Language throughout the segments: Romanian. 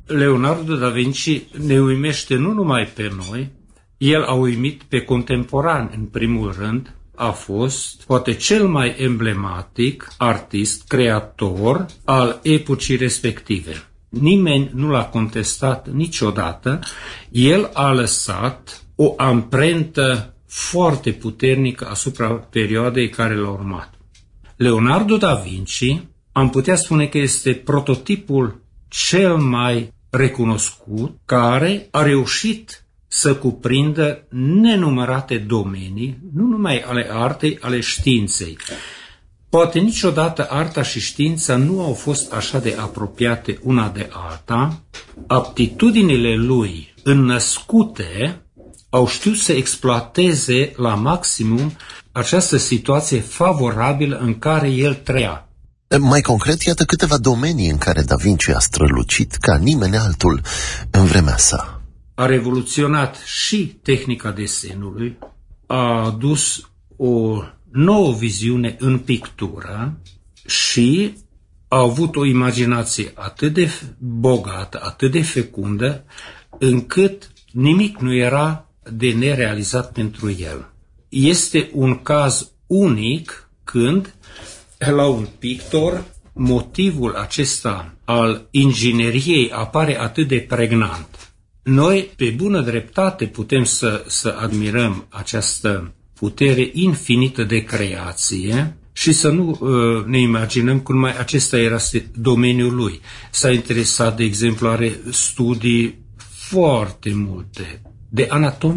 Leonardo da Vinci ne uimește nu numai pe noi, el a uimit pe contemporani în primul rând, a fost poate cel mai emblematic artist, creator al epocii respective. Nimeni nu l-a contestat niciodată, el a lăsat o amprentă foarte puternică asupra perioadei care l-a urmat. Leonardo da Vinci, am putea spune că este prototipul cel mai recunoscut care a reușit să cuprindă nenumărate domenii, nu numai ale artei, ale științei. Poate niciodată arta și știința nu au fost așa de apropiate una de alta. Aptitudinile lui înnăscute au știut să exploateze la maximum această situație favorabilă în care el trăia. Mai concret, iată câteva domenii în care Da Vinci a strălucit ca nimeni altul în vremea sa. A revoluționat și tehnica desenului, a adus o nouă viziune în pictură și a avut o imaginație atât de bogată, atât de fecundă, încât nimic nu era de nerealizat pentru el. Este un caz unic când, la un pictor, motivul acesta al ingineriei apare atât de pregnant. Noi, pe bună dreptate, putem să admirăm această putere infinită de creație și să nu ne imaginăm cum mai acesta era domeniul lui. S-a interesat, de exemplu, are studii foarte multe de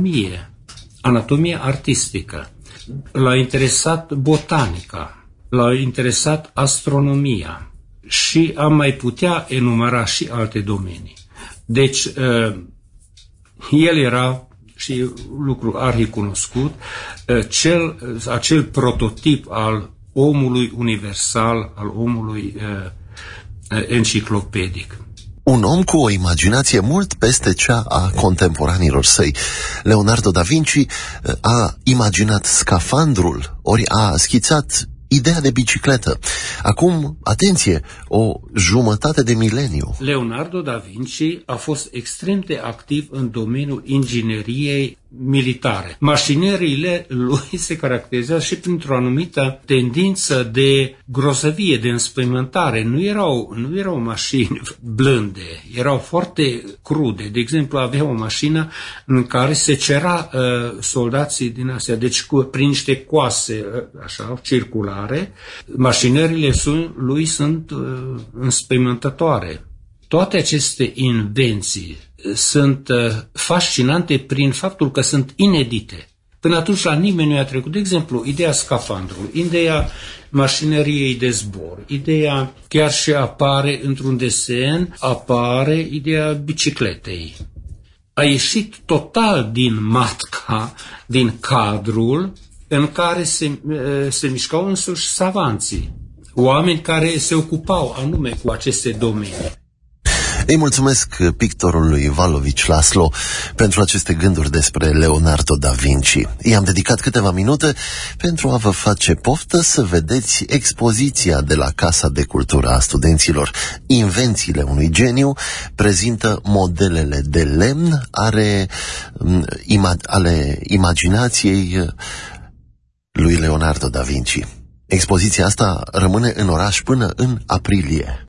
anatomie artistică. L-a interesat botanica, l-a interesat astronomia și am mai putea enumera și alte domenii. Deci, el era, și lucru arhicunoscut, acel prototip al omului universal, al omului enciclopedic. Un om cu o imaginație mult peste cea a contemporanilor săi. Leonardo da Vinci a imaginat scafandrul, ori a schițat ideea de bicicletă. Acum, atenție, o jumătate de mileniu. Leonardo da Vinci a fost extrem de activ în domeniul ingineriei militare. Mașinările lui se caracterizează și printr-o anumită tendință de grozăvie, de înspăimântare. Nu erau mașini blânde, erau foarte crude. De exemplu, avea o mașină în care se cera soldații din Asia, deci prin niște coase așa, circulare, mașinările lui sunt înspăimântătoare. Toate aceste invenții sunt fascinante prin faptul că sunt inedite. Până atunci la nimeni nu i-a trecut. De exemplu, ideea scafandrului, ideea mașinăriei de zbor, ideea chiar și apare într-un desen, apare ideea bicicletei. A ieșit total din matca, din cadrul în care se mișcau însuși savanții, oameni care se ocupau anume cu aceste domenii. Îi mulțumesc pictorului Valovici Laszlo pentru aceste gânduri despre Leonardo da Vinci. I-am dedicat câteva minute pentru a vă face poftă să vedeți expoziția de la Casa de Cultură a Studenților. Invențiile unui geniu prezintă modelele de lemn ale imaginației lui Leonardo da Vinci. Expoziția asta rămâne în oraș până în aprilie.